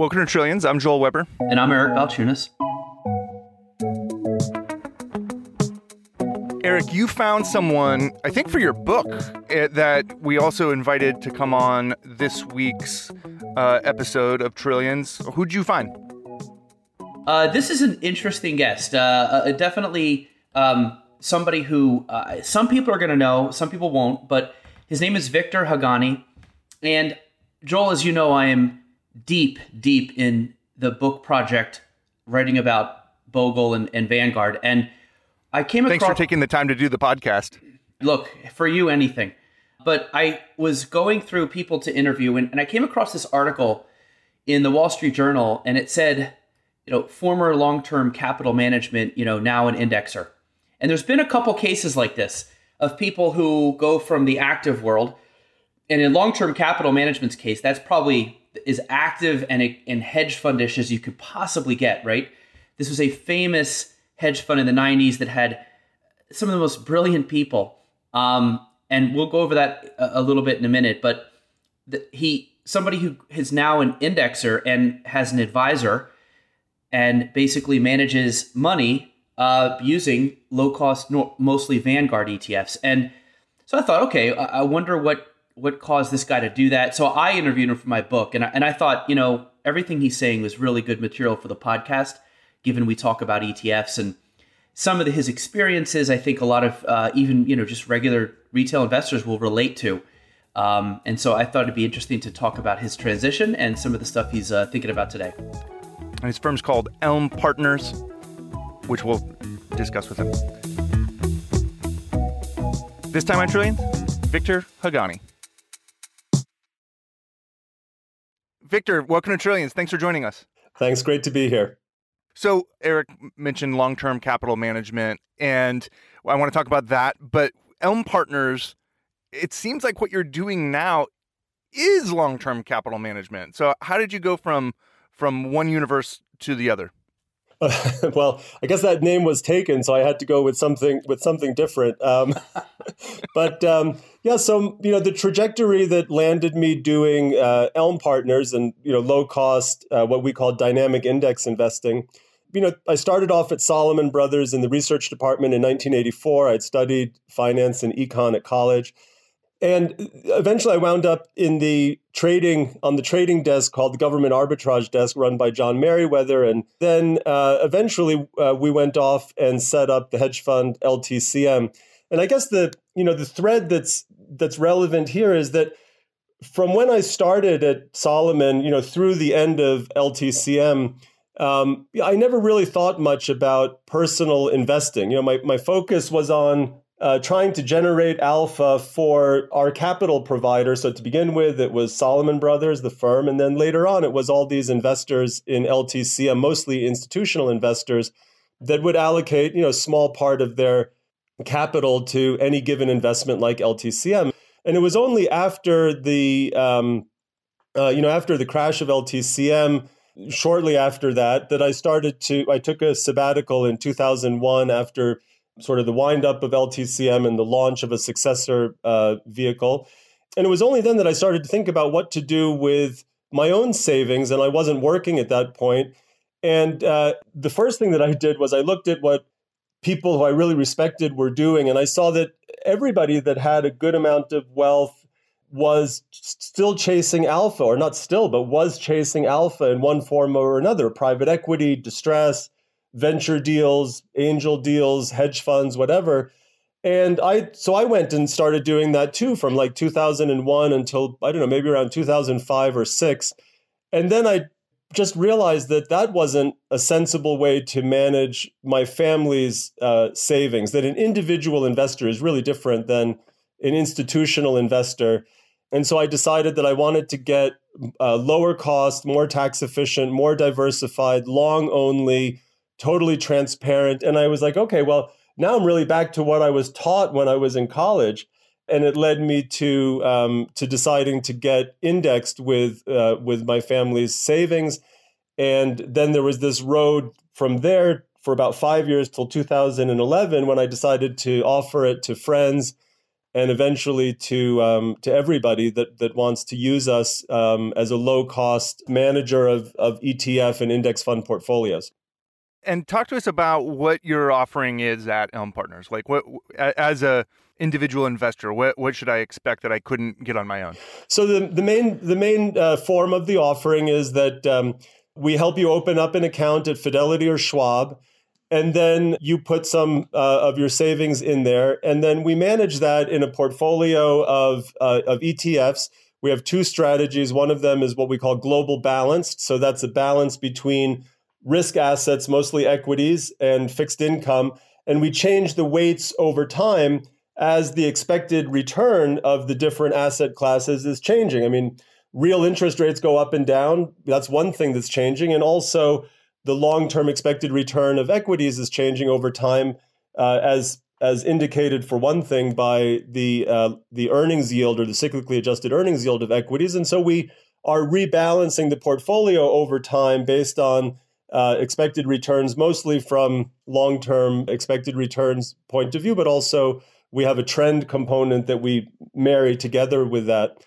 Welcome to Trillions. I'm Joel Weber. And I'm Eric Balchunas. Eric, you found someone, I think for your book, that we also invited to come on this week's episode of Trillions. Who'd you find? This is an interesting guest. Definitely somebody who some people are going to know, some people won't, but his name is Victor Haghani. And Joel, as you know, I am deep in the book project writing about Bogle and Vanguard. And I came across... Thanks for taking the time to do the podcast. Look, for you, anything. But I was going through people to interview, and I came across this article in the Wall Street Journal, and it said, former long-term capital management, now an indexer. And there's been a couple cases like this of people who go from the active world. And in long-term capital management's case, that's probably as active and hedge fundish as you could possibly get, right? This was a famous hedge fund in the 90s that had some of the most brilliant people. And we'll go over that a little bit in a minute. But somebody who is now an indexer and has an advisor and basically manages money using low-cost, mostly Vanguard ETFs. And so I thought, okay, I wonder what caused this guy to do that. So I interviewed him for my book, and I thought, everything he's saying was really good material for the podcast, given we talk about ETFs and some of his experiences. I think a lot of even just regular retail investors will relate to. And so I thought it'd be interesting to talk about his transition and some of the stuff he's thinking about today. And his firm's called Elm Partners, which we'll discuss with him. This time on Trillion, Victor Haghani. Victor, welcome to Trillions. Thanks for joining us. Thanks. Great to be here. So Eric mentioned long-term capital management, and I want to talk about that. But Elm Partners, it seems like what you're doing now is long-term capital management. So how did you go from one universe to the other? Well, I guess that name was taken, so I had to go with something different. But so the trajectory that landed me doing Elm Partners and low cost, what we call dynamic index investing. I started off at Salomon Brothers in the research department in 1984. I'd studied finance and econ at college. And eventually I wound up on the trading desk called the Government Arbitrage Desk, run by John Merriweather. And then eventually we went off and set up the hedge fund LTCM. And I guess the thread that's relevant here is that from when I started at Salomon, through the end of LTCM, I never really thought much about personal investing. My focus was on trying to generate alpha for our capital provider. So to begin with, it was Salomon Brothers, the firm. And then later on, it was all these investors in LTCM, mostly institutional investors, that would allocate, a small part of their capital to any given investment like LTCM. And it was only after the, after the crash of LTCM, shortly after that I took a sabbatical in 2001 after sort of the wind up of LTCM and the launch of a successor vehicle. And it was only then that I started to think about what to do with my own savings. And I wasn't working at that point. And the first thing that I did was I looked at what people who I really respected were doing. And I saw that everybody that had a good amount of wealth was still chasing alpha, or not still, but was chasing alpha in one form or another: private equity, distress, venture deals, angel deals, hedge funds, whatever. And so I went and started doing that too from like 2001 until, I don't know, maybe around 2005 or 6. And then I just realized that wasn't a sensible way to manage my family's savings, that an individual investor is really different than an institutional investor. And so I decided that I wanted to get lower cost, more tax efficient, more diversified, long only, totally transparent. And I was like, okay, well, now I'm really back to what I was taught when I was in college. And it led me to deciding to get indexed with my family's savings. And then there was this road from there for about 5 years till 2011 when I decided to offer it to friends and eventually to everybody that wants to use us as a low-cost manager of ETF and index fund portfolios. And talk to us about what your offering is at Elm Partners. Like, what, as a individual investor, what should I expect that I couldn't get on my own? So the main form of the offering is that we help you open up an account at Fidelity or Schwab, and then you put some of your savings in there, and then we manage that in a portfolio of ETFs. We have two strategies. One of them is what we call global balanced. So that's a balance between risk assets, mostly equities, and fixed income. And we change the weights over time as the expected return of the different asset classes is changing. I mean, real interest rates go up and down. That's one thing that's changing. And also the long-term expected return of equities is changing over time, as indicated, for one thing, by the earnings yield, or the cyclically adjusted earnings yield of equities. And so we are rebalancing the portfolio over time based on expected returns, mostly from long-term expected returns point of view, but also we have a trend component that we marry together with that.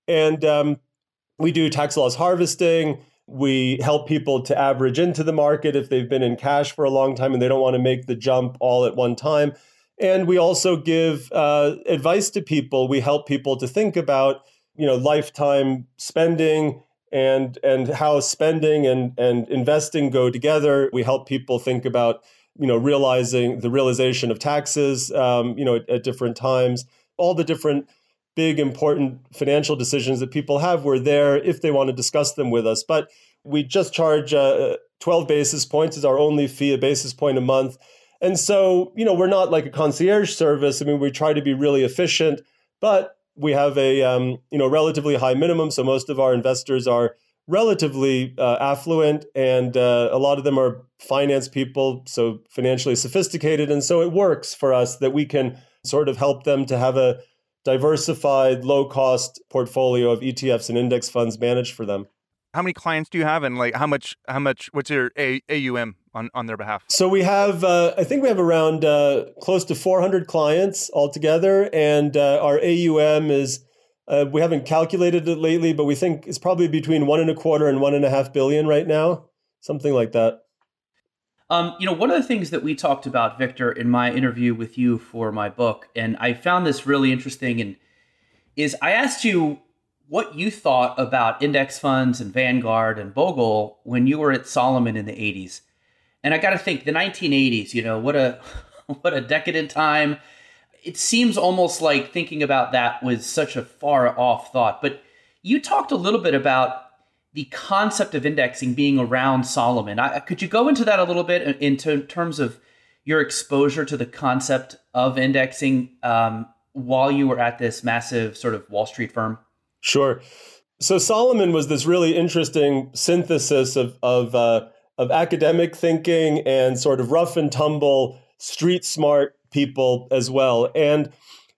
And we do tax loss harvesting. We help people to average into the market if they've been in cash for a long time and they don't want to make the jump all at one time. And we also give advice to people. We help people to think about, lifetime spending and how spending and investing go together. We help people think about, realizing the realization of taxes, at different times. All the different big, important financial decisions that people have, we're there if they want to discuss them with us. But we just charge 12 basis points is our only fee, a basis point a month. And so, we're not like a concierge service. I mean, we try to be really efficient, but we have a relatively high minimum. So most of our investors are relatively affluent, and a lot of them are finance people, so financially sophisticated. And so it works for us that we can sort of help them to have a diversified, low-cost portfolio of ETFs and index funds managed for them. How many clients do you have, and like how much? What's your AUM on their behalf? So we have, I think we have around close to 400 clients altogether, and our AUM is, we haven't calculated it lately, but we think it's probably between 1.25 and 1.5 billion right now, something like that. One of the things that we talked about, Victor, in my interview with you for my book, and I found this really interesting, and is I asked you what you thought about index funds and Vanguard and Bogle when you were at Salomon in the 80s. And I got to think, the 1980s, what a decadent time. It seems almost like thinking about that was such a far off thought. But you talked a little bit about the concept of indexing being around Salomon. Could you go into that a little bit in terms of your exposure to the concept of indexing while you were at this massive sort of Wall Street firm? Sure. So Salomon was this really interesting synthesis of academic thinking and sort of rough and tumble, street smart people as well. And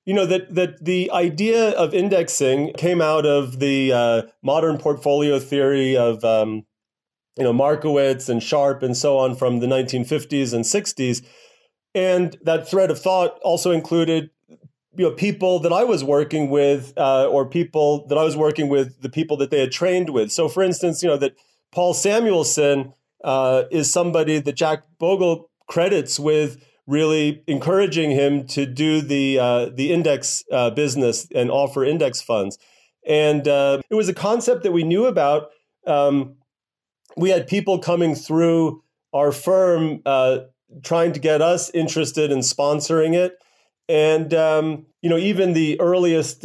that the idea of indexing came out of the modern portfolio theory of Markowitz and Sharpe and so on from the 1950s and 60s. And that thread of thought also included people that I was working with, or people that I was working with, the people that they had trained with. So, for instance, that Paul Samuelson is somebody that Jack Bogle credits with really encouraging him to do the index business and offer index funds. And it was a concept that we knew about. We had people coming through our firm trying to get us interested in sponsoring it. And, even the earliest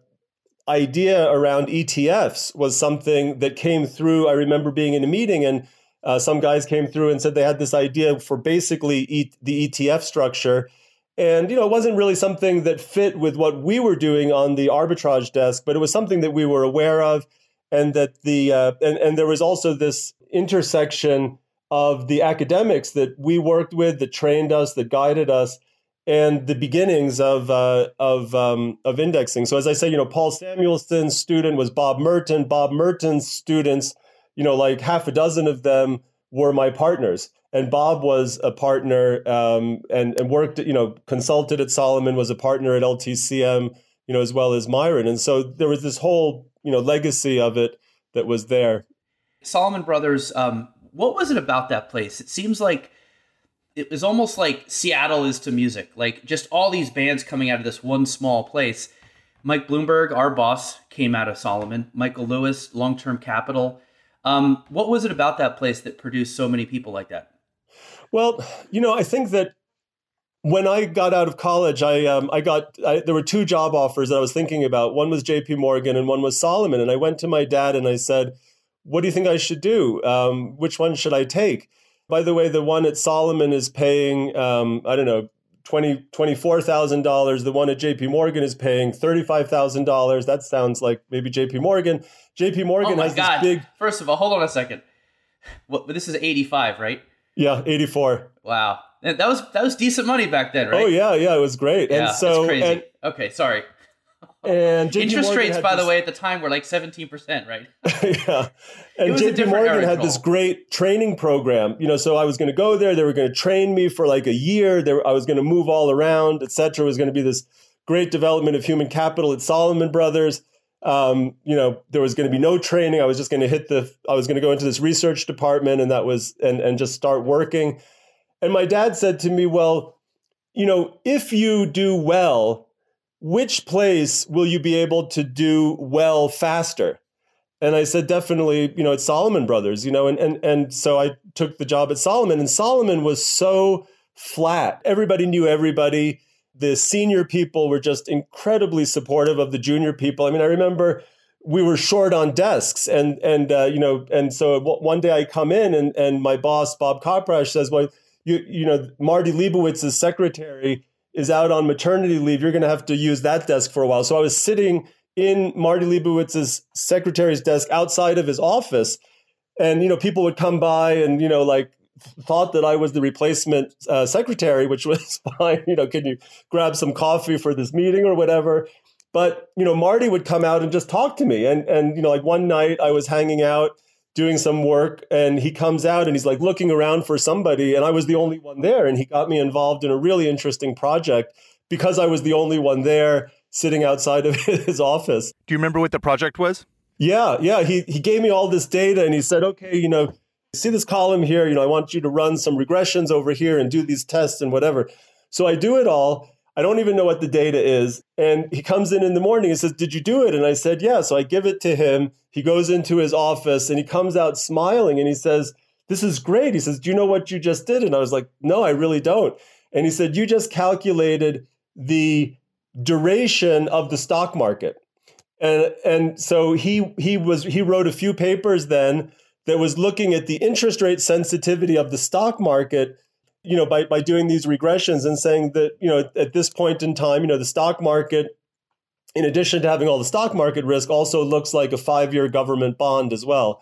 idea around ETFs was something that came through. I remember being in a meeting and some guys came through and said they had this idea for basically the ETF structure. And, it wasn't really something that fit with what we were doing on the arbitrage desk, but it was something that we were aware of. And that and there was also this intersection of the academics that we worked with, that trained us, that guided us, and the beginnings of indexing. So as I say, Paul Samuelson's student was Bob Merton. Bob Merton's students, like half a dozen of them were my partners. And Bob was a partner and worked, consulted at Salomon, was a partner at LTCM, as well as Myron. And so there was this whole, legacy of it that was there. Salomon Brothers, what was it about that place? It seems like it was almost like Seattle is to music, like just all these bands coming out of this one small place. Mike Bloomberg, our boss, came out of Salomon. Michael Lewis, Long-Term Capital. What was it about that place that produced so many people like that? Well, I think that when I got out of college, there were two job offers that I was thinking about. One was JP Morgan and one was Salomon. And I went to my dad and I said, what do you think I should do? Which one should I take? By the way, the one at Salomon is paying, $24,000. The one at JP Morgan is paying $35,000. That sounds like maybe JP Morgan. JP Morgan has this big... First of all, hold on a second. Well, this is 85, right? Yeah, 84. Wow. That was decent money back then, right? Oh, yeah, it was great. Yeah, and so, that's crazy. And, okay, sorry. And JP interest Morgan rates, by the way, at the time were like 17%, right? Yeah. And JP Morgan had this great training program, so I was going to go there. They were going to train me for like a year. I was going to move all around, et cetera. It was going to be this great development of human capital at Salomon Brothers. There was going to be no training. I was just going to I was going to go into this research department and just start working. And my dad said to me, well, if you do well, which place will you be able to do well faster? And I said, definitely, it's Salomon Brothers, and so I took the job at Salomon, and Salomon was so flat. Everybody knew everybody. The senior people were just incredibly supportive of the junior people. I mean, I remember we were short on desks and so one day I come in and my boss, Bob Koprash, says, well, Marty Leibowitz's secretary is out on maternity leave. You're going to have to use that desk for a while. So I was sitting in Marty Leibowitz's secretary's desk outside of his office. And, people would come by and, thought that I was the replacement secretary, which was fine. Can you grab some coffee for this meeting or whatever? But, Marty would come out and just talk to me. And like one night I was hanging out doing some work and he comes out and he's like looking around for somebody. And I was the only one there. And he got me involved in a really interesting project because I was the only one there sitting outside of his office. Do you remember what the project was? Yeah. He gave me all this data and he said, okay, see this column here, I want you to run some regressions over here and do these tests and whatever. So I do it all. I don't even know what the data is. And he comes in the morning and says, did you do it? And I said, yeah. So I give it to him. He goes into his office and he comes out smiling and he says, this is great. He says, do you know what you just did? And I was like, no, I really don't. And he said, you just calculated the duration of the stock market. And so he wrote a few papers then that was looking at the interest rate sensitivity of the stock market, by doing these regressions and saying that, at this point in time, the stock market, in addition to having all the stock market risk, also looks like a 5-year government bond as well.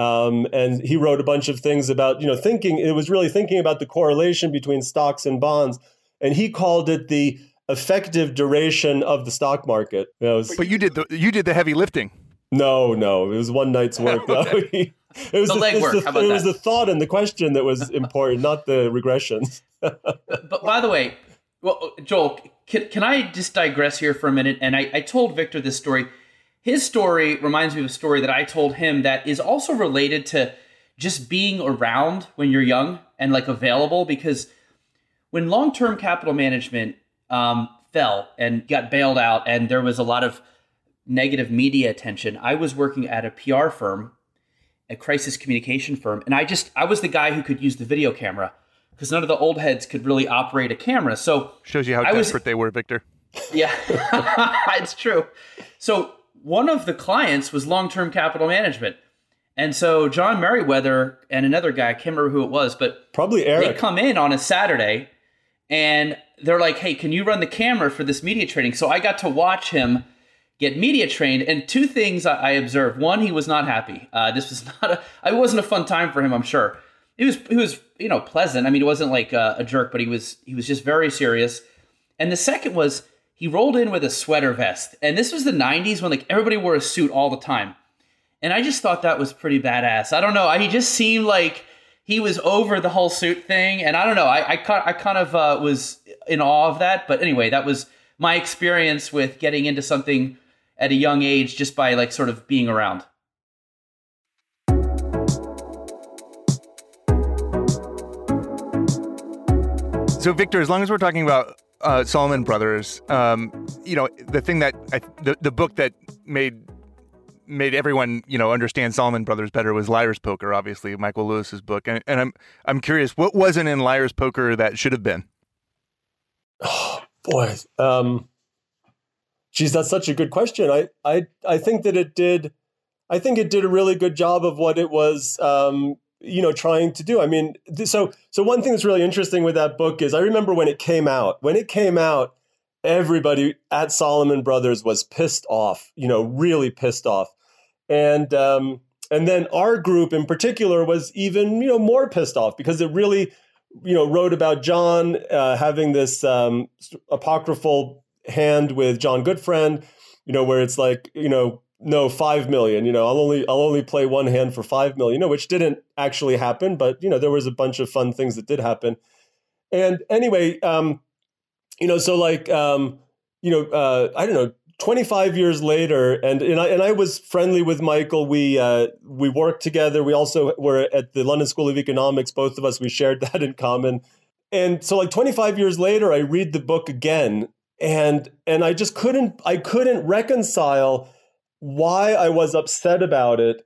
And he wrote a bunch of things about, thinking about the correlation between stocks and bonds. And he called it the effective duration of the stock market. But you did the heavy lifting. No, it was one night's work. It was the legwork. How about that? It was the thought and the question that was important, not the regressions. But by the way, well, Joel, can I just digress here for a minute? And I told Victor this story. His story reminds me of a story that I told him that is also related to just being around when you're young and like available. Because when long-term capital management fell and got bailed out and there was a lot of negative media attention, I was working at a PR firm, a crisis communication firm. And I was the guy who could use the video camera because none of the old heads could really operate a camera. So shows you how desperate they were, Victor. Yeah, it's true. So one of the clients was long-term capital management. And so John Merriweather and another guy, I can't remember who it was, but probably Eric. They come in on a Saturday and they're like, hey, can you run the camera for this media training? So I got to watch him get media trained. And two things I observed. One, he was not happy. This was it wasn't a fun time for him, I'm sure. He was pleasant. I mean, it wasn't like a jerk, but he was just very serious. And the second was he rolled in with a sweater vest. And this was the 90s when like everybody wore a suit all the time. And I just thought that was pretty badass. I don't know. He just seemed like he was over the whole suit thing. And I don't know, I kind of was in awe of that. But anyway, that was my experience with getting into something at a young age just by like sort of being around. So, Victor, as long as we're talking about Salomon Brothers, the thing that the book that made everyone understand Salomon Brothers better was Liar's Poker, obviously Michael Lewis's book, and I'm curious, what wasn't in Liar's Poker that should have been? Oh boy, geez, that's such a good question. I think that it did. I think it did a really good job of what it was. Trying to do. I mean, so one thing that's really interesting with that book is I remember when it came out. When it came out, everybody at Salomon Brothers was pissed off, really pissed off. And then our group in particular was even, more pissed off because it really, wrote about John having this apocryphal hand with John Goodfriend, where it's like, no, 5 million, I'll only play one hand for 5 million, which didn't actually happen, but, there was a bunch of fun things that did happen. And anyway, I don't know, 25 years later, and I was friendly with Michael. We worked together. We also were at the London School of Economics. Both of us, we shared that in common. And so 25 years later, I read the book again, and I just couldn't reconcile why I was upset about it,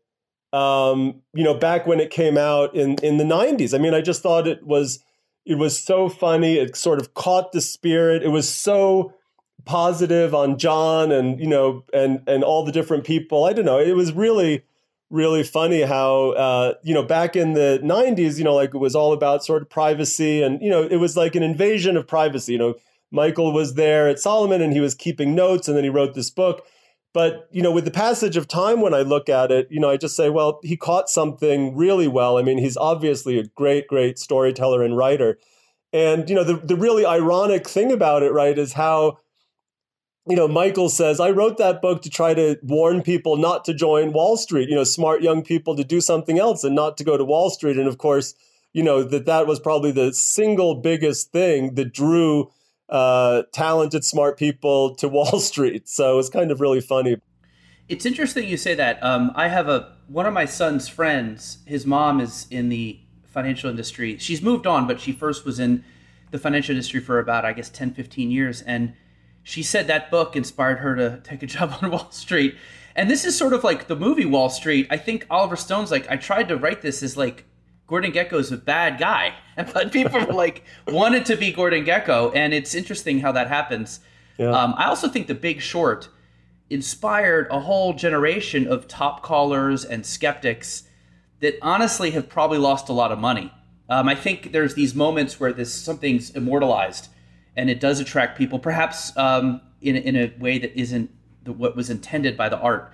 back when it came out in the 90s. I mean, I just thought it was so funny. It sort of caught the spirit. It was so positive on John and all the different people. I don't know. It was really, really funny how, back in the 90s, it was all about sort of privacy and, it was like an invasion of privacy. Michael was there at Salomon and he was keeping notes and then he wrote this book. But, with the passage of time, when I look at it, I just say, well, he caught something really well. I mean, he's obviously a great, great storyteller and writer. And, the really ironic thing about it, right, is how, Michael says, I wrote that book to try to warn people not to join Wall Street, smart young people to do something else and not to go to Wall Street. And of course, that was probably the single biggest thing that drew talented, smart people to Wall Street. So it's kind of really funny. It's interesting you say that. I have one of my son's friends, his mom is in the financial industry. She's moved on, but she first was in the financial industry for about, 10, 15 years. And she said that book inspired her to take a job on Wall Street. And this is sort of like the movie Wall Street. I think Oliver Stone's like, I tried to write this as like, Gordon Gekko's a bad guy, but people were like wanted to be Gordon Gekko, and it's interesting how that happens. Yeah. I also think The Big Short inspired a whole generation of top callers and skeptics that honestly have probably lost a lot of money. I think there's these moments where something's immortalized, and it does attract people, perhaps in a way that isn't what was intended by the art.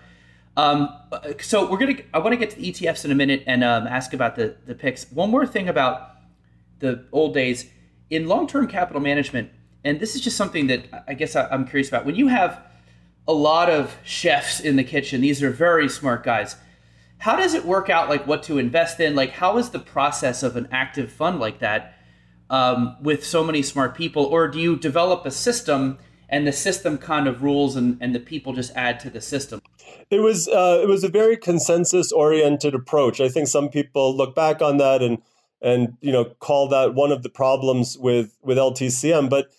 So I want to get to the ETFs in a minute and ask about the picks. One more thing about the old days in long-term capital management, and this is just something that I guess I'm curious about. When you have a lot of chefs in the kitchen, these are very smart guys. How does it work out, like what to invest in? Like, how is the process of an active fund like that with so many smart people? Or do you develop a system and the system kind of rules and the people just add to the system? It was a very consensus-oriented approach. I think some people look back on that and call that one of the problems with LTCM. But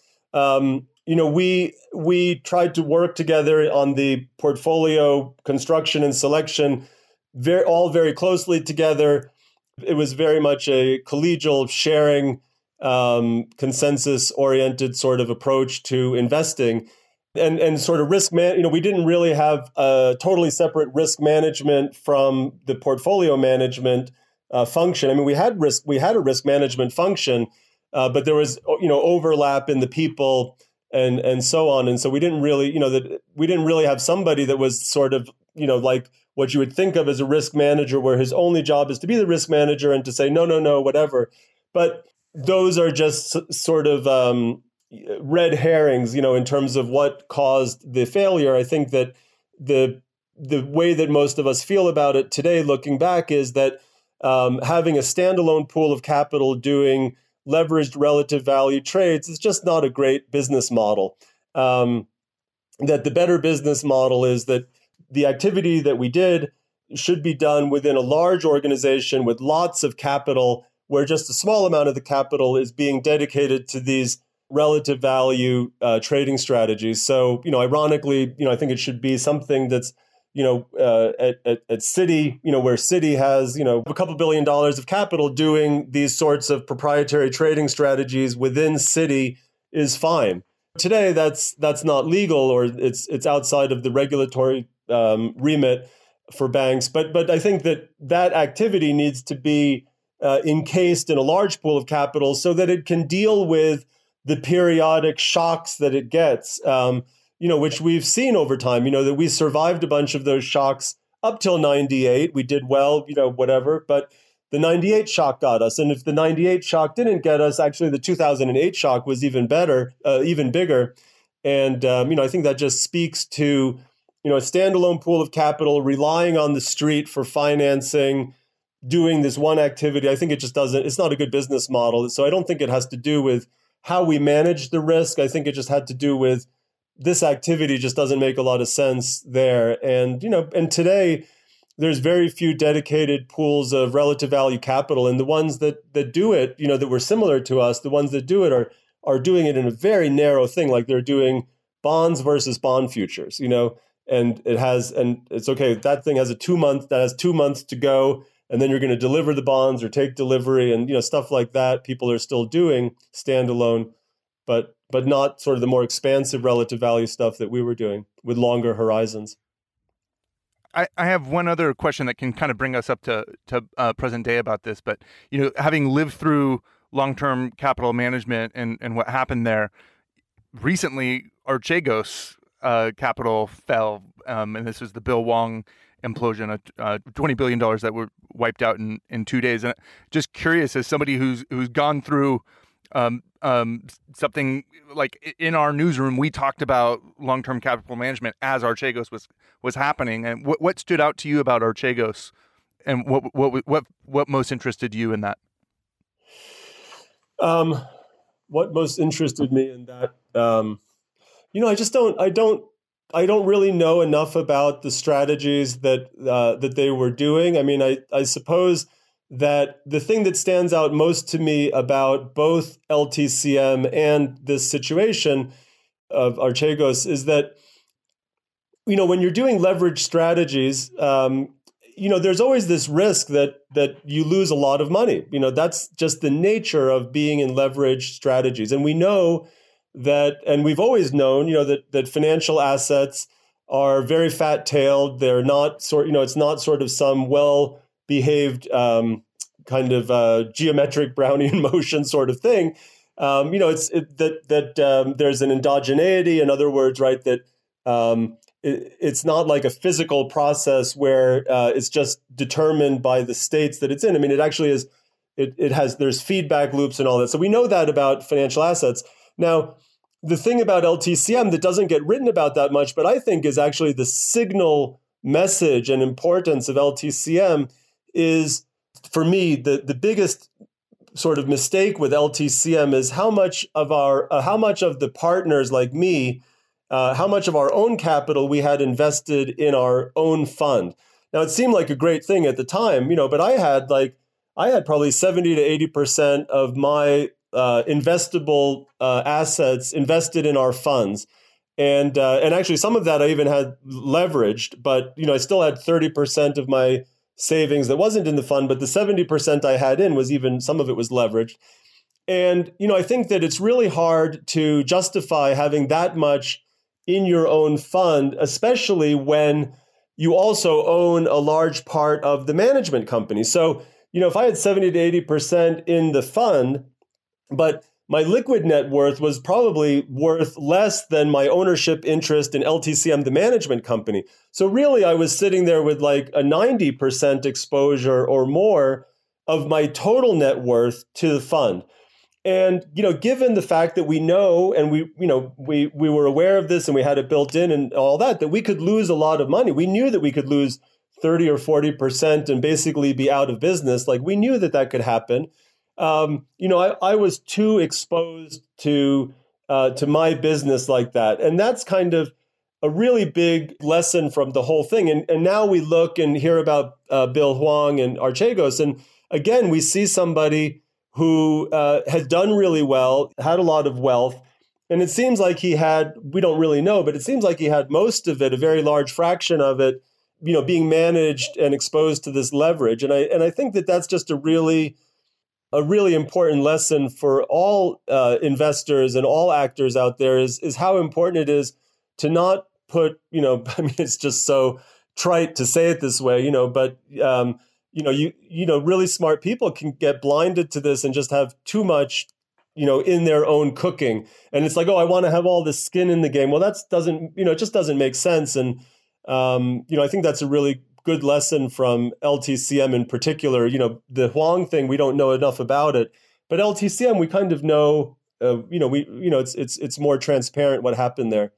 we tried to work together on the portfolio construction and selection, all very closely together. It was very much a collegial sharing, consensus-oriented sort of approach to investing. And sort of risk we didn't really have a totally separate risk management from the portfolio management function. I mean, we had a risk management function, but there was overlap in the people and so on. And so we didn't really have somebody that was sort of like what you would think of as a risk manager, where his only job is to be the risk manager and to say no, whatever. But those are just sort of red herrings, in terms of what caused the failure. I think that the way that most of us feel about it today, looking back, is that having a standalone pool of capital doing leveraged relative value trades is just not a great business model. That the better business model is that the activity that we did should be done within a large organization with lots of capital, where just a small amount of the capital is being dedicated to these relative value trading strategies. So, ironically, I think it should be something that's, at Citi, where Citi has, a couple $2 billion of capital doing these sorts of proprietary trading strategies within Citi is fine. Today, that's not legal, or it's outside of the regulatory remit for banks. But I think that activity needs to be encased in a large pool of capital so that it can deal with the periodic shocks that it gets, which we've seen over time, that we survived a bunch of those shocks up till 98. We did well, whatever, but the 98 shock got us. And if the 98 shock didn't get us, actually the 2008 shock was even better, even bigger. And, I think that just speaks to, a standalone pool of capital relying on the street for financing, doing this one activity. I think it's not a good business model. So I don't think it has to do with how we manage the risk. I think it just had to do with this activity just doesn't make a lot of sense there. And, and today there's very few dedicated pools of relative value capital. And the ones that do it, that were similar to us, the ones that do it are doing it in a very narrow thing. Like they're doing bonds versus bond futures, and it's okay. That thing has 2 months to go. And then you're going to deliver the bonds or take delivery and, stuff like that. People are still doing standalone, but not sort of the more expansive relative value stuff that we were doing with longer horizons. I have one other question that can kind of bring us up to present day about this. But, having lived through long-term capital management and what happened there, recently Archegos capital fell. And this was the Bill Wong implosion, $20 billion that were wiped out in 2 days. And just curious, as somebody who's gone through something like in our newsroom, we talked about long-term capital management as Archegos was happening. And what stood out to you about Archegos, and what most interested you in that? What most interested me in that, I don't really know enough about the strategies that they were doing. I mean, I suppose that the thing that stands out most to me about both LTCM and this situation of Archegos is that, when you're doing leverage strategies, there's always this risk that you lose a lot of money. That's just the nature of being in leverage strategies. And we know that, and we've always known, that financial assets are very fat-tailed. They're not it's not sort of some well-behaved kind of geometric Brownian motion sort of thing. There's an endogeneity. In other words, right, that it's not like a physical process where it's just determined by the states that it's in. I mean, it actually is. There's feedback loops and all that. So we know that about financial assets. Now, the thing about LTCM that doesn't get written about that much, but I think is actually the signal message and importance of LTCM is, for me, the biggest sort of mistake with LTCM is how much of the partners like me, how much of our own capital we had invested in our own fund. Now, it seemed like a great thing at the time, but I had probably 70 to 80% of my investable assets invested in our funds. And actually some of that I even had leveraged, but I still had 30% of my savings that wasn't in the fund, but the 70% I had in was even, some of it was leveraged. And, I think that it's really hard to justify having that much in your own fund, especially when you also own a large part of the management company. So, if I had 70 to 80% in the fund, but my liquid net worth was probably worth less than my ownership interest in LTCM, the management company. So really, I was sitting there with like a 90% exposure or more of my total net worth to the fund. And, given the fact that we know, and we were aware of this and we had it built in and all that we could lose a lot of money. We knew that we could lose 30 or 40% and basically be out of business. Like, we knew that could happen. I was too exposed to my business like that. And that's kind of a really big lesson from the whole thing. And now we look and hear about Bill Hwang and Archegos. And again, we see somebody who had done really well, had a lot of wealth. And it seems like we don't really know, but it seems like he had most of it, a very large fraction of it, being managed and exposed to this leverage. And I think that that's just a really important lesson for all investors and all actors out there is how important it is to not put, it's just so trite to say it this way, but really smart people can get blinded to this and just have too much, in their own cooking. And it's like, oh, I want to have all this skin in the game. Well, it just doesn't make sense. And, I think that's a really good lesson from LTCM in particular. The Hwang thing, we don't know enough about it, but LTCM, we kind of know, it's more transparent what happened there.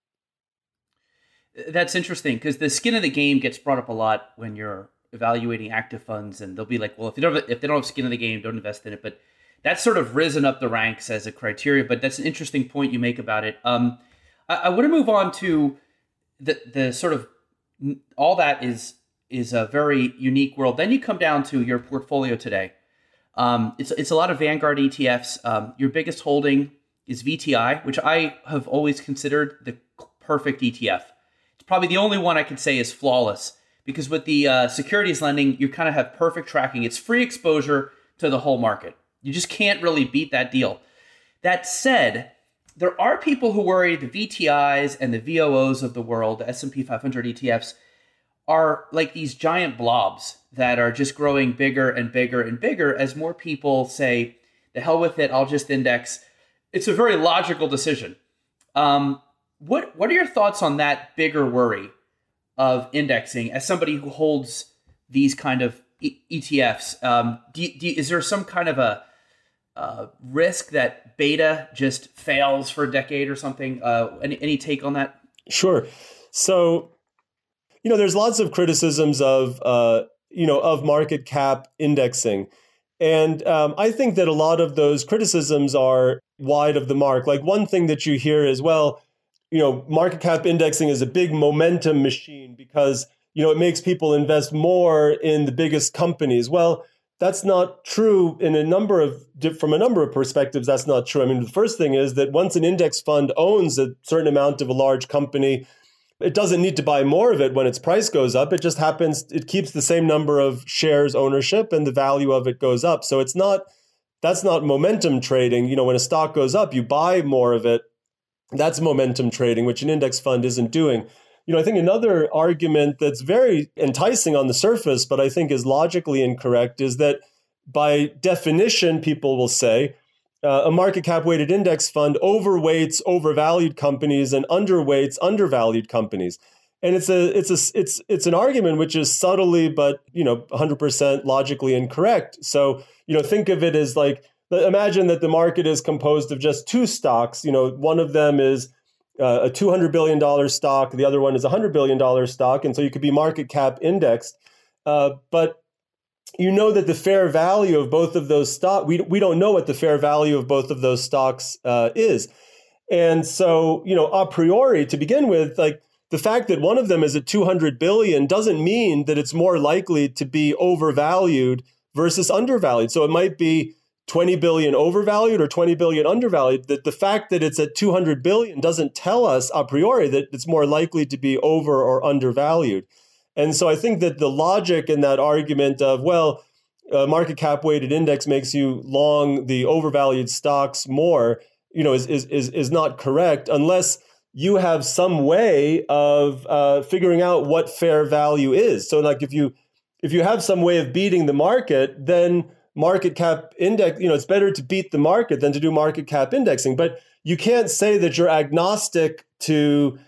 That's interesting because the skin of the game gets brought up a lot when you're evaluating active funds, and they'll be like, well, if they don't have skin in the game, don't invest in it. But that's sort of risen up the ranks as a criteria. But that's an interesting point you make about it. I want to move on to the sort of all that is a very unique world. Then you come down to your portfolio today. It's a lot of Vanguard ETFs. Your biggest holding is VTI, which I have always considered the perfect ETF. It's probably the only one I could say is flawless because with the securities lending, you kind of have perfect tracking. It's free exposure to the whole market. You just can't really beat that deal. That said, there are people who worry the VTIs and the VOOs of the world, the S&P 500 ETFs, are like these giant blobs that are just growing bigger and bigger and bigger as more people say, the hell with it, I'll just index. It's a very logical decision. What are your thoughts on that bigger worry of indexing as somebody who holds these kind of ETFs? Is there some kind of a risk that beta just fails for a decade or something? Any take on that? Sure. So, there's lots of criticisms of market cap indexing. And I think that a lot of those criticisms are wide of the mark. Like one thing that you hear is, well, market cap indexing is a big momentum machine because, it makes people invest more in the biggest companies. Well, that's not true from a number of perspectives. That's not true. I mean, the first thing is that once an index fund owns a certain amount of a large company, it doesn't need to buy more of it when its price goes up. It just happens, it keeps the same number of shares ownership and the value of it goes up. So that's not momentum trading. When a stock goes up, you buy more of it. That's momentum trading, which an index fund isn't doing. I think another argument that's very enticing on the surface, but I think is logically incorrect, is that by definition, people will say, a market cap weighted index fund overweights overvalued companies and underweights undervalued companies. And it's an argument which is subtly but 100% logically incorrect. So think of it as like, imagine that the market is composed of just two stocks. One of them is a $200 billion stock, the other one is a $100 billion stock, and so you could be market cap indexed. But that the fair value of both of those stocks, we don't know what the fair value of both of those stocks is. And so, a priori, to begin with, like the fact that one of them is at 200 billion doesn't mean that it's more likely to be overvalued versus undervalued. So it might be 20 billion overvalued or 20 billion undervalued. That the fact that it's at 200 billion doesn't tell us a priori that it's more likely to be over or undervalued. And so I think that the logic in that argument of, well, market cap weighted index makes you long the overvalued stocks more, is not correct unless you have some way of figuring out what fair value is. So like if you have some way of beating the market, then market cap index, it's better to beat the market than to do market cap indexing. But you can't say that you're agnostic to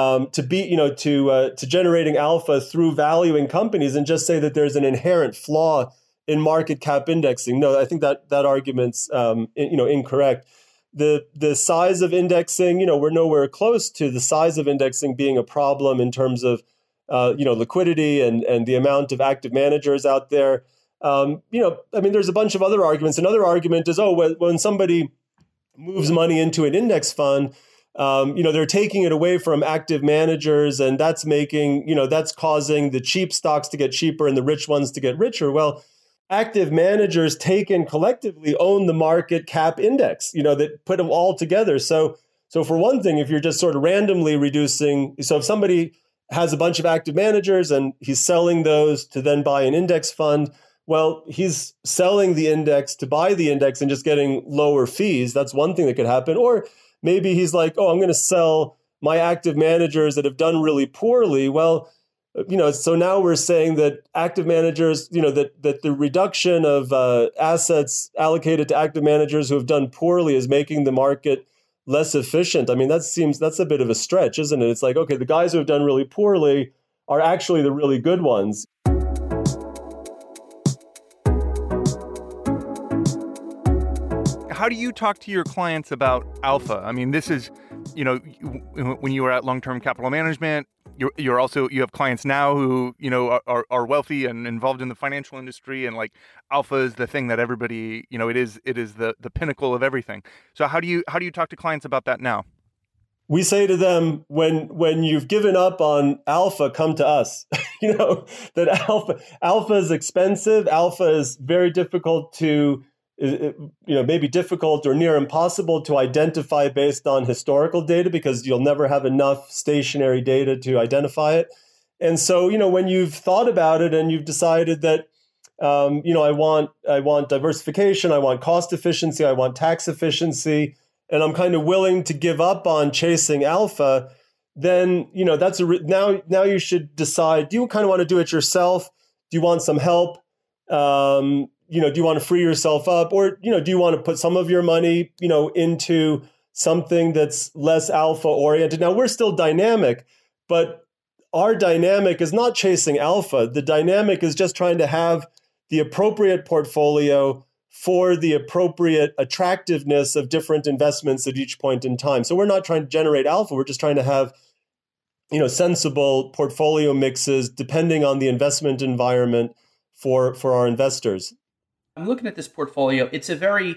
generating alpha through valuing companies and just say that there's an inherent flaw in market cap indexing. No, I think that argument's incorrect. The size of indexing, we're nowhere close to the size of indexing being a problem in terms of liquidity and the amount of active managers out there. There's a bunch of other arguments. Another argument is, when somebody moves money into an index fund, they're taking it away from active managers, and that's causing the cheap stocks to get cheaper and the rich ones to get richer. Well, active managers taken collectively own the market cap index, that put them all together. So for one thing, if you're just sort of randomly reducing, so if somebody has a bunch of active managers and he's selling those to then buy an index fund, well, he's selling the index to buy the index and just getting lower fees. That's one thing that could happen. Or maybe he's like, I'm going to sell my active managers that have done really poorly. Well, so now we're saying that active managers, that the reduction of assets allocated to active managers who have done poorly is making the market less efficient. I mean, that's a bit of a stretch, isn't it? It's like, okay, the guys who have done really poorly are actually the really good ones. How do you talk to your clients about alpha? I mean, this is, when you were at Long-Term Capital Management, you have clients now who, are wealthy and involved in the financial industry, and like alpha is the thing that everybody, it is the pinnacle of everything. So how do you talk to clients about that now? We say to them, when you've given up on alpha, come to us. That alpha is expensive. Alpha is very difficult to, maybe difficult or near impossible to identify based on historical data, because you'll never have enough stationary data to identify it. And so, when you've thought about it and you've decided that, I want diversification, I want cost efficiency, I want tax efficiency, and I'm kind of willing to give up on chasing alpha, then, now you should decide, do you kind of want to do it yourself? Do you want some help? Do you want to free yourself up, or, do you want to put some of your money, into something that's less alpha oriented? Now, we're still dynamic, but our dynamic is not chasing alpha. The dynamic is just trying to have the appropriate portfolio for the appropriate attractiveness of different investments at each point in time. So we're not trying to generate alpha. We're just trying to have, sensible portfolio mixes depending on the investment environment for our investors. I'm looking at this portfolio. It's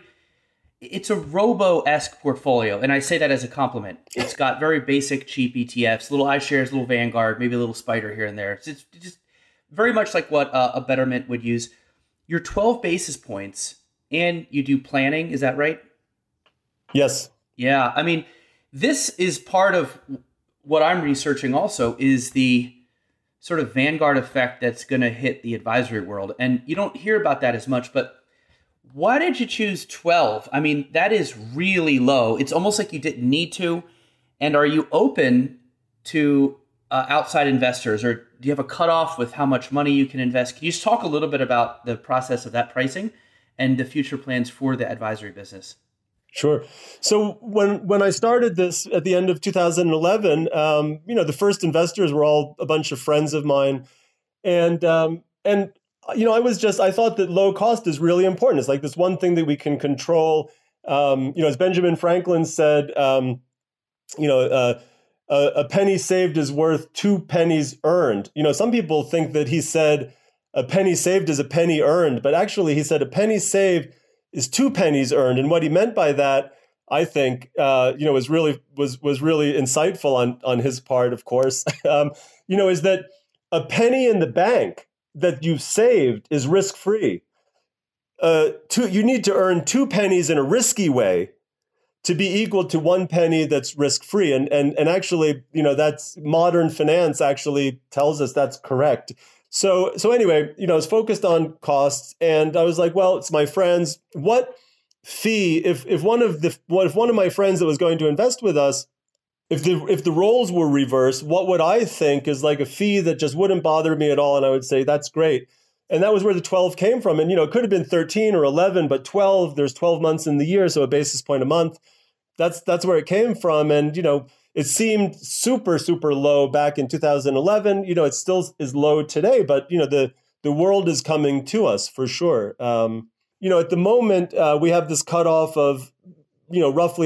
a robo-esque portfolio, and I say that as a compliment. It's got very basic, cheap ETFs, little iShares, little Vanguard, maybe a little Spider here and there. It's just very much like what a Betterment would use. You're 12 basis points, and you do planning. Is that right? Yes. Yeah. I mean, this is part of what I'm researching also, is the sort of Vanguard effect that's going to hit the advisory world. And you don't hear about that as much, but why did you choose 12? I mean, that is really low. It's almost like you didn't need to. And are you open to outside investors, or do you have a cutoff with how much money you can invest? Can you just talk a little bit about the process of that pricing and the future plans for the advisory business? Sure. So when I started this at the end of 2011, the first investors were all a bunch of friends of mine, and I thought that low cost is really important. It's like this one thing that we can control. As Benjamin Franklin said, a penny saved is worth 2 pennies earned. Some people think that he said a penny saved is a penny earned, but actually he said a penny saved is 2 pennies earned. And what he meant by that, I think, was really insightful on his part, of course, is that a penny in the bank that you've saved is risk-free. You need to earn 2 pennies in a risky way to be equal to 1 penny that's risk-free. And actually, that's modern finance actually tells us that's correct. So anyway, I was focused on costs, and I was like, well, it's my friends. What fee, if one of my friends that was going to invest with us, if the roles were reversed, what would I think is like a fee that just wouldn't bother me at all? And I would say, that's great. And that was where the 12 came from. And, it could have been 13 or 11, but 12, there's 12 months in the year, so a basis point a month. That's where it came from. And, it seemed super, super low back in 2011. It still is low today, but, the world is coming to us for sure. At the moment, we have this cutoff of, roughly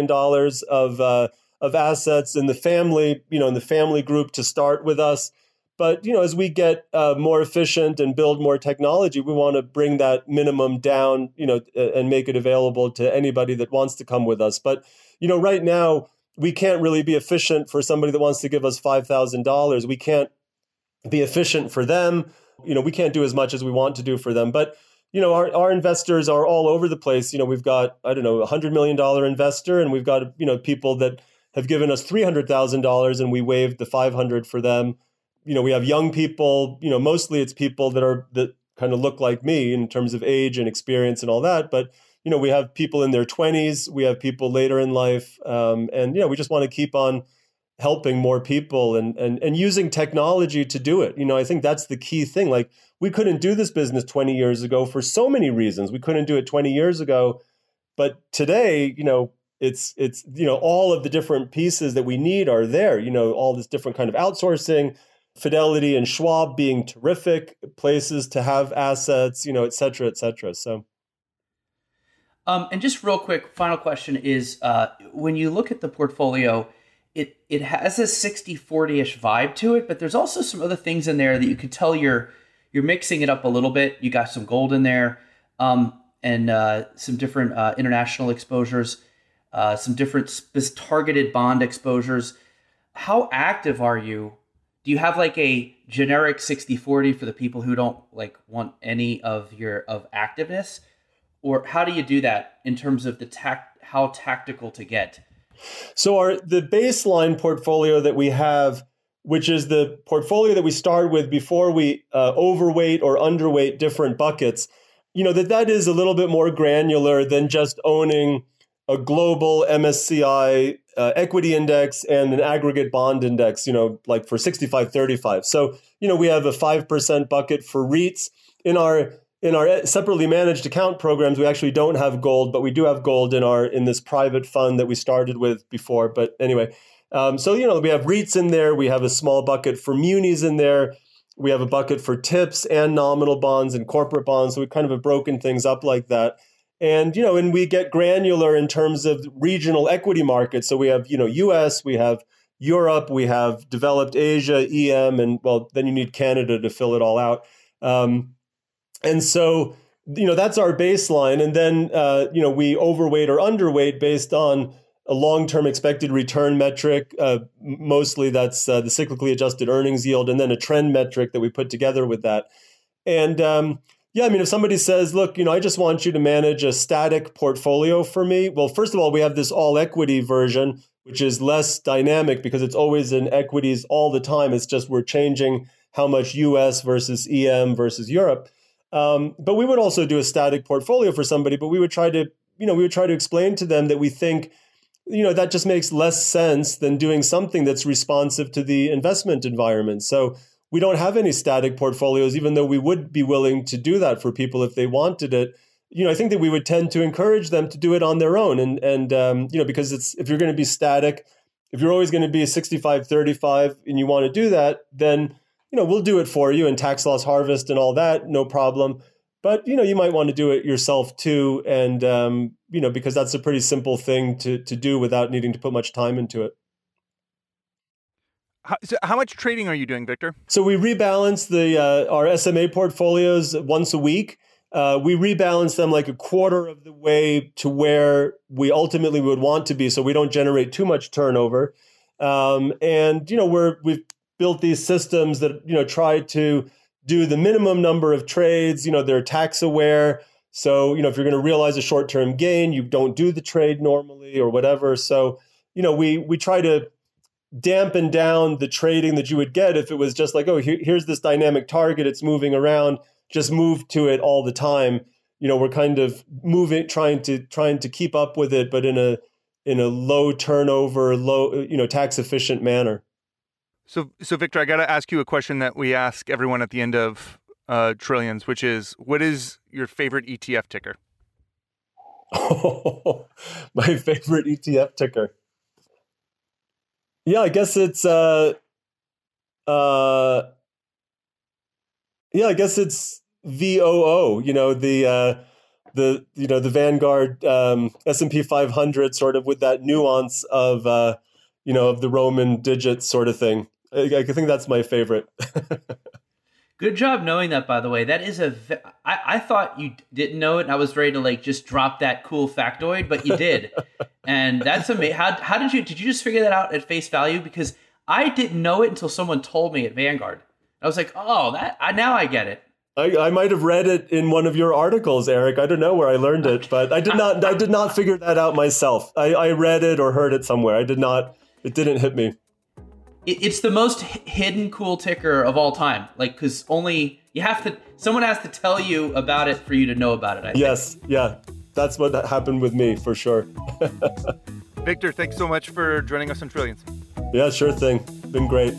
$500,000 of assets in the family, in the family group to start with us. But, as we get more efficient and build more technology, we want to bring that minimum down, and make it available to anybody that wants to come with us. But, right now, we can't really be efficient for somebody that wants to give us $5,000. We can't be efficient for them. We can't do as much as we want to do for them. But, our investors are all over the place. We've got, I don't know, a $100 million investor, and we've got, people that have given us $300,000 and we waived the 500 for them. We have young people, mostly it's people that kind of look like me in terms of age and experience and all that. But, we have people in their 20s, we have people later in life. And, we just want to keep on helping more people and using technology to do it. I think that's the key thing. Like, we couldn't do this business 20 years ago for so many reasons. We couldn't do it 20 years ago. But today, it's all of the different pieces that we need are there. All this different kind of outsourcing, Fidelity and Schwab being terrific places to have assets, et cetera, et cetera. So. And just real quick, final question is, when you look at the portfolio, it has a 60-40-ish vibe to it, but there's also some other things in there that you could tell you're mixing it up a little bit. You got some gold in there, and some different international exposures, some different targeted bond exposures. How active are you? Do you have like a generic 60-40 for the people who don't want any of activeness? Or how do you do that in terms of how tactical to get? So the baseline portfolio that we have, which is the portfolio that we start with before we overweight or underweight different buckets, that is a little bit more granular than just owning a global MSCI equity index and an aggregate bond index, like for 65-35. So, we have a 5% bucket for REITs. In our separately managed account programs, we actually don't have gold, but we do have gold in this private fund that we started with before. But anyway, so, we have REITs in there. We have a small bucket for munis in there. We have a bucket for tips and nominal bonds and corporate bonds. So we kind of have broken things up like that. And, and we get granular in terms of regional equity markets. So we have, US, we have Europe, we have developed Asia, EM, and then you need Canada to fill it all out. And so, that's our baseline. And then, we overweight or underweight based on a long-term expected return metric. Mostly that's the cyclically adjusted earnings yield, and then a trend metric that we put together with that. And, if somebody says, look, I just want you to manage a static portfolio for me. Well, first of all, we have this all equity version, which is less dynamic because it's always in equities all the time. It's just we're changing how much US versus EM versus Europe. But we would also do a static portfolio for somebody, but we would try to explain to them that we think, that just makes less sense than doing something that's responsive to the investment environment. So we don't have any static portfolios, even though we would be willing to do that for people if they wanted it. I think that we would tend to encourage them to do it on their own. And because if you're going to be static, if you're always going to be a 65-35 and you want to do that, then, we'll do it for you and tax loss harvest and all that, no problem. But, you might want to do it yourself too. And, because that's a pretty simple thing to do without needing to put much time into it. How much trading are you doing, Victor? So we rebalance our SMA portfolios once a week. We rebalance them like a quarter of the way to where we ultimately would want to be, so we don't generate too much turnover. And we've built these systems that try to do the minimum number of trades. They're tax aware. So if you're going to realize a short-term gain, you don't do the trade normally or whatever. So we try to dampen down the trading that you would get if it was just like, oh, here's this dynamic target, it's moving around, just move to it all the time. We're kind of trying to keep up with it, but in a low turnover, tax efficient manner. So Victor, I got to ask you a question that we ask everyone at the end of Trillions, which is, what is your favorite ETF ticker? Oh, my favorite ETF ticker. Yeah, I guess it's I guess it's VOO. The Vanguard S&P 500, sort of with that nuance of of the Roman digits sort of thing. I think that's my favorite. Good job knowing that, by the way. That is I thought you didn't know it, and I was ready to like just drop that cool factoid, but you did. And that's amazing. How did you just figure that out at face value? Because I didn't know it until someone told me at Vanguard. I was like, oh, now I get it. I might have read it in one of your articles, Eric. I don't know where I learned it, but I did not figure that out myself. I read it or heard it somewhere. It didn't hit me. It's the most hidden cool ticker of all time. Like, because someone has to tell you about it for you to know about it. I think. Yes. Yeah. That's what happened with me for sure. Victor, thanks so much for joining us on Trillions. Yeah, sure thing. Been great.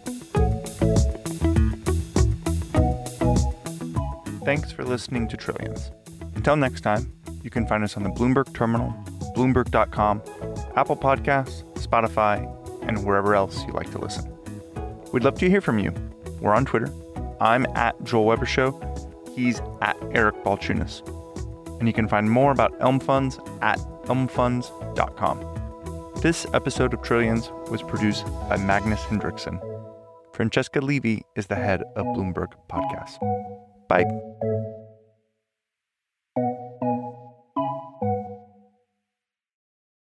Thanks for listening to Trillions. Until next time, you can find us on the Bloomberg Terminal, Bloomberg.com, Apple Podcasts, Spotify, and wherever else you like to listen. We'd love to hear from you. We're on Twitter. I'm at Joel Weber Show. He's at Eric Balchunas. And you can find more about Elm Funds at elmfunds.com. This episode of Trillions was produced by Magnus Hendrickson. Francesca Levy is the head of Bloomberg Podcasts. Bye.